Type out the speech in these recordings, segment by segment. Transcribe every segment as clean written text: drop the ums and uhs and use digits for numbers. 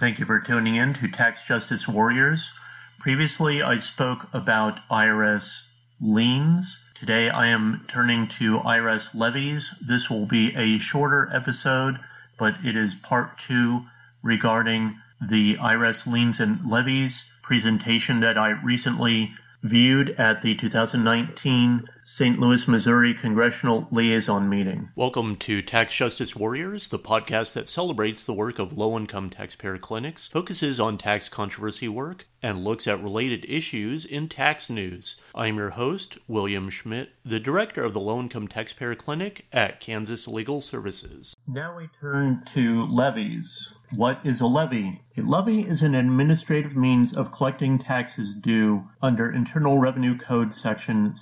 Thank you for tuning in to Tax Justice Warriors. Previously, I spoke about IRS liens. Today, I am turning to IRS levies. This will be a shorter episode, but it is part 2 regarding the IRS liens and levies presentation that I recently viewed at the 2019 St. Louis, Missouri Congressional Liaison Meeting. Welcome to Tax Justice Warriors, the podcast that celebrates the work of low-income taxpayer clinics, focuses on tax controversy work, and looks at related issues in tax news. I am your host, William Schmidt, the director of the Low-Income Taxpayer Clinic at Kansas Legal Services. Now we turn to levies. What is a levy? A levy is an administrative means of collecting taxes due under Internal Revenue Code Section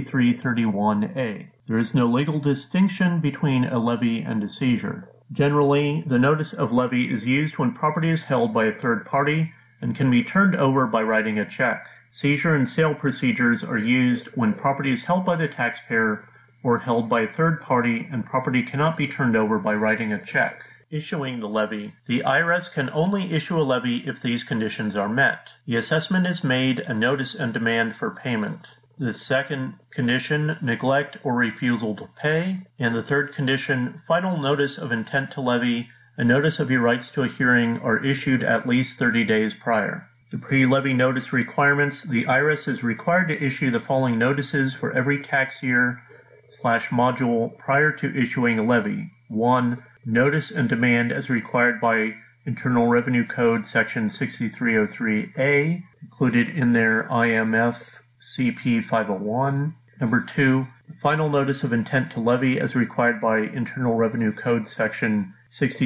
6331A. There is no legal distinction between a levy and a seizure. Generally, the notice of levy is used when property is held by a third party and can be turned over by writing a check. Seizure and sale procedures are used when property is held by the taxpayer or held by a third party and property cannot be turned over by writing a check. Issuing the levy. The IRS can only issue a levy if these conditions are met. The assessment is made, a notice and demand for payment. The second condition, neglect or refusal to pay. And the third condition, final notice of intent to levy, a notice of your rights to a hearing are issued at least 30 days prior. The pre-levy notice requirements. The IRS is required to issue the following notices for every tax year/module prior to issuing a levy. 1. Notice and demand as required by Internal Revenue Code Section 6303A, included in their IMF CP 501. Number 2, final notice of intent to levy as required by Internal Revenue Code Section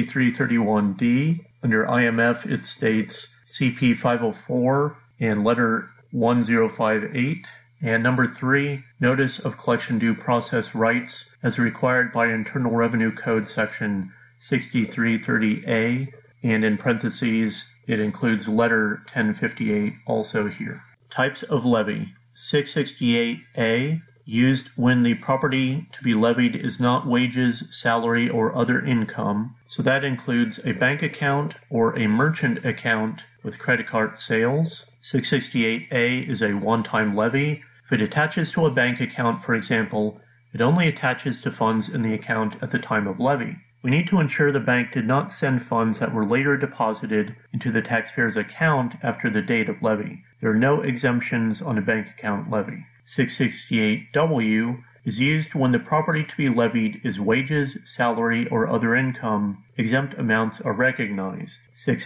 6331D. Under IMF, it states CP 504 and letter 1058. And number 3, notice of collection due process rights as required by Internal Revenue Code Section 6330A, and in parentheses, it includes letter 1058 also here. Types of levy. 668A, used when the property to be levied is not wages, salary, or other income, so that includes a bank account or a merchant account with credit card sales. 668A is a one-time levy. If it attaches to a bank account, for example, it only attaches to funds in the account at the time of levy. We need to ensure the bank did not send funds that were later deposited into the taxpayer's account after the date of levy. There are no exemptions on a bank account levy. 668W is used when the property to be levied is wages, salary, or other income. Exempt amounts are recognized.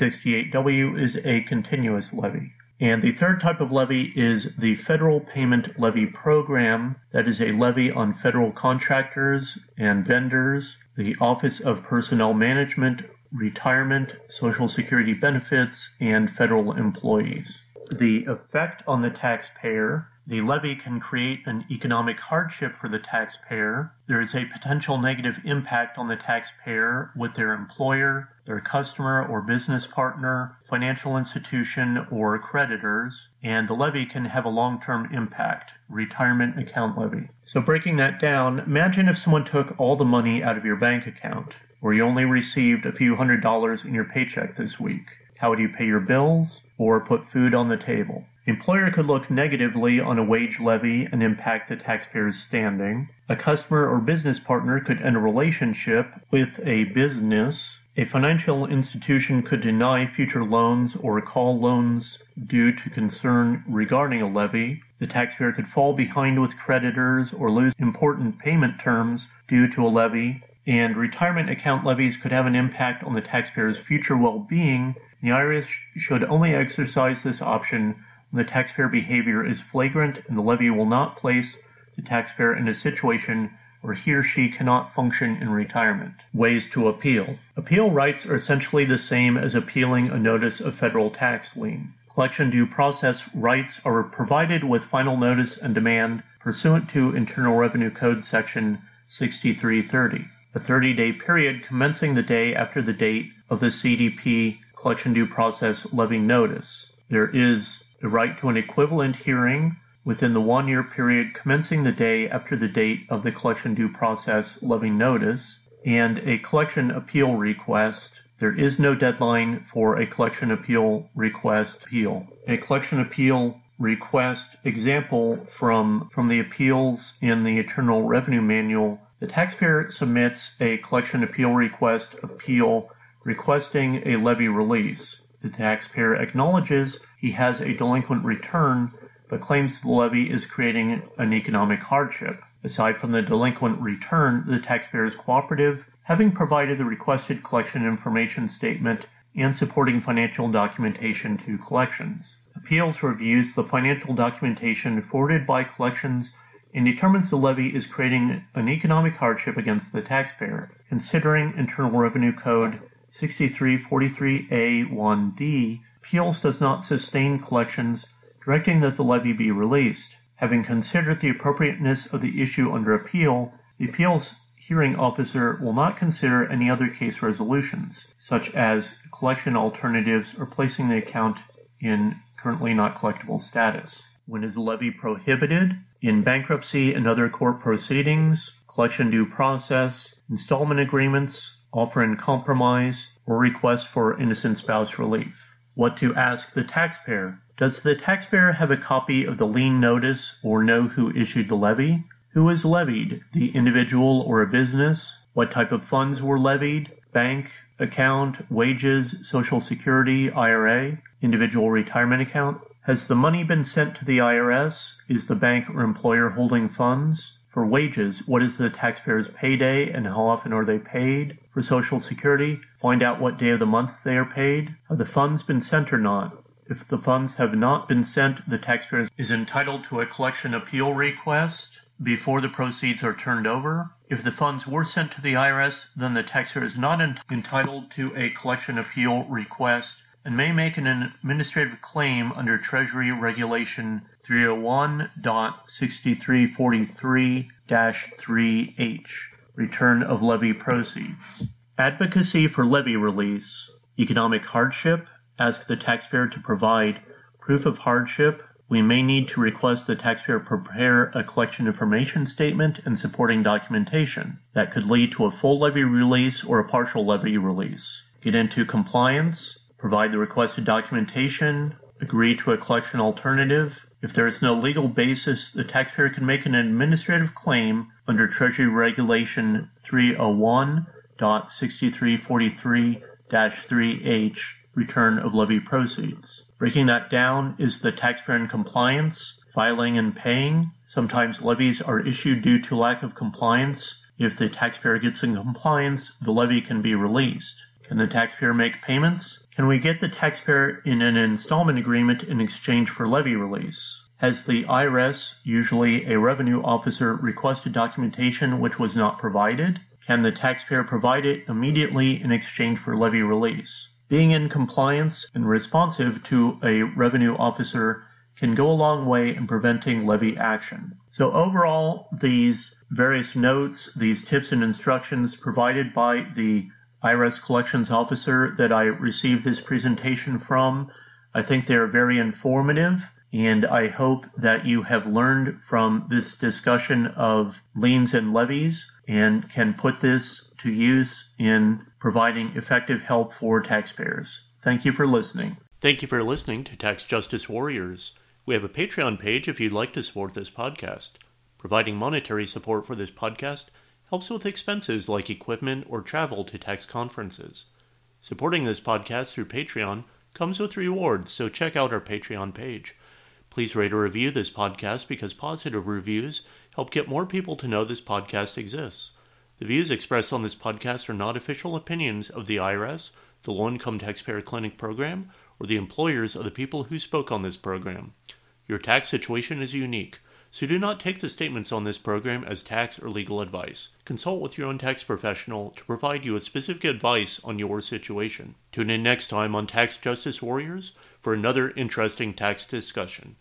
668W is a continuous levy. And the third type of levy is the Federal Payment Levy Program. That is a levy on federal contractors and vendors, the Office of Personnel Management, Retirement, Social Security Benefits, and federal employees. The effect on the taxpayer. The levy can create an economic hardship for the taxpayer. There is a potential negative impact on the taxpayer with their employer, their customer or business partner, financial institution, or creditors, and the levy can have a long-term impact. Retirement account levy. So breaking that down, imagine if someone took all the money out of your bank account, or you only received a few $100s in your paycheck this week. How would you pay your bills or put food on the table? The employer could look negatively on a wage levy and impact the taxpayer's standing. A customer or business partner could end a relationship with a business. A financial institution could deny future loans or call loans due to concern regarding a levy. The taxpayer could fall behind with creditors or lose important payment terms due to a levy. And retirement account levies could have an impact on the taxpayer's future well-being. The IRS should only exercise this option when the taxpayer behavior is flagrant and the levy will not place the taxpayer in a situation where he or she cannot function in retirement. Ways to appeal. Appeal rights are essentially the same as appealing a notice of federal tax lien. Collection due process rights are provided with final notice and demand pursuant to Internal Revenue Code Section 6330. A 30-day period commencing the day after the date of the CDP collection due process levy notice. There is a right to an equivalent hearing within the 1-year period commencing the day after the date of the collection due process levy notice, and a collection appeal request There is no deadline for a collection appeal request appeal. A collection appeal request example from the appeals in the Internal Revenue Manual: the taxpayer submits a collection appeal request appeal requesting a levy release. The taxpayer acknowledges he has a delinquent return, but claims the levy is creating an economic hardship. Aside from the delinquent return, the taxpayer is cooperative, having provided the requested collection information statement and supporting financial documentation to collections. Appeals reviews the financial documentation forwarded by collections and determines the levy is creating an economic hardship against the taxpayer. Considering Internal Revenue Code 6343A1D, appeals does not sustain collections, directing that the levy be released. Having considered the appropriateness of the issue under appeal, the appeals hearing officer will not consider any other case resolutions, such as collection alternatives or placing the account in currently not collectible status. When is the levy prohibited? In bankruptcy and other court proceedings, collection due process, installment agreements, offer in compromise, or request for innocent spouse relief. What to ask the taxpayer? Does the taxpayer have a copy of the lien notice or know who issued the levy? Who is levied? The individual or a business? What type of funds were levied? Bank, account, wages, Social Security, IRA, individual retirement account? Has the money been sent to the IRS? Is the bank or employer holding funds? For wages, what is the taxpayer's payday and how often are they paid? For Social Security, find out what day of the month they are paid. Have the funds been sent or not? If the funds have not been sent, the taxpayer is entitled to a collection appeal request before the proceeds are turned over. If the funds were sent to the IRS, then the taxpayer is not entitled to a collection appeal request and may make an administrative claim under Treasury Regulation 301.6343-3H, return of levy proceeds. Advocacy for levy release. Economic hardship. Ask the taxpayer to provide proof of hardship. We may need to request the taxpayer prepare a collection information statement and supporting documentation. That could lead to a full levy release or a partial levy release. Get into compliance. Provide the requested documentation. Agree to a collection alternative. If there is no legal basis, the taxpayer can make an administrative claim under Treasury Regulation 301.6343-3H, return of levy proceeds. Breaking that down is the taxpayer in compliance, filing and paying. Sometimes levies are issued due to lack of compliance. If the taxpayer gets in compliance, the levy can be released. Can the taxpayer make payments? Can we get the taxpayer in an installment agreement in exchange for levy release? Has the IRS, usually a revenue officer, requested documentation which was not provided? Can the taxpayer provide it immediately in exchange for levy release? Being in compliance and responsive to a revenue officer can go a long way in preventing levy action. So overall, these various notes, these tips and instructions provided by the IRS collections officer that I received this presentation from, I think they are very informative, and I hope that you have learned from this discussion of liens and levies and can put this to use in providing effective help for taxpayers. Thank you for listening. Thank you for listening to Tax Justice Warriors. We have a Patreon page if you'd like to support this podcast. Providing monetary support for this podcast helps with expenses like equipment or travel to tax conferences. Supporting this podcast through Patreon comes with rewards, so check out our Patreon page. Please rate or review this podcast because positive reviews help get more people to know this podcast exists. The views expressed on this podcast are not official opinions of the IRS, the Low Income Taxpayer Clinic program, or the employers of the people who spoke on this program. Your tax situation is unique, so do not take the statements on this program as tax or legal advice. Consult with your own tax professional to provide you with specific advice on your situation. Tune in next time on Tax Justice Warriors for another interesting tax discussion.